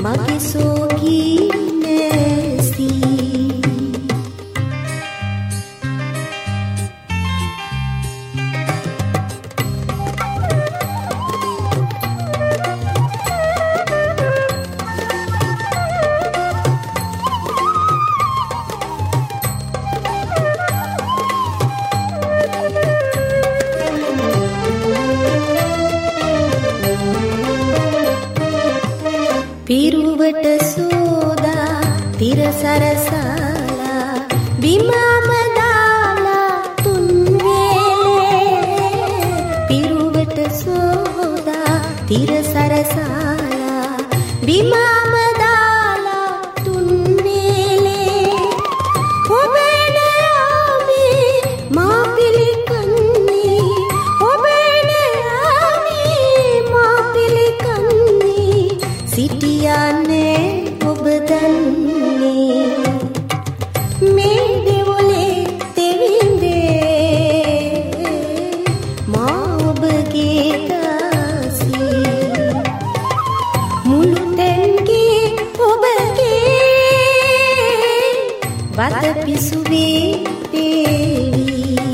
mage sogi nesti පිරුවට සෝදා තිර සරසාලා බිමම දාලා තුන් වේලේ පිරුවට සෝදා තිර සරසාලා බිමම දාලා තුන් වේලේ ඔබේ නාමේ මා පිළිකන්නේ ඔබේ නාමේ මා පිළිකන්නේ සිටියන්නේ ඔබ දන්නේ මේ දෙවොලේ තෙවිඳේ මා ඔබගේ දාසී මුළු තැන්ගේ ඔබගේ වත පිසුවේ දේවි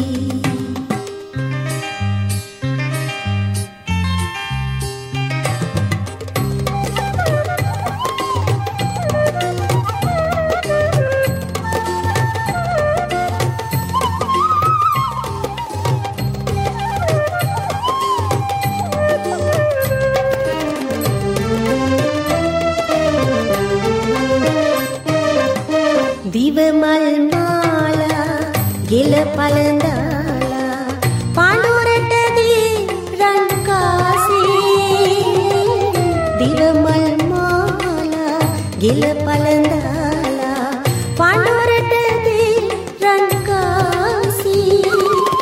දිවමල් මාලා ගෙල පළඳාලා පාඬුරටදී රන් කාසේ දිවමල් මාලා ගෙල පළඳාලා පාඬුරටදී රන් කාසේ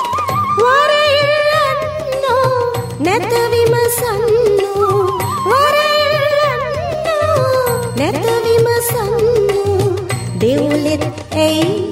වරෙල්ලන්නෝ නැත විමසන්නෝ වරෙල්ලන්නෝ නැත විමසන්නෝ දෙව්ලෙත් ඇයි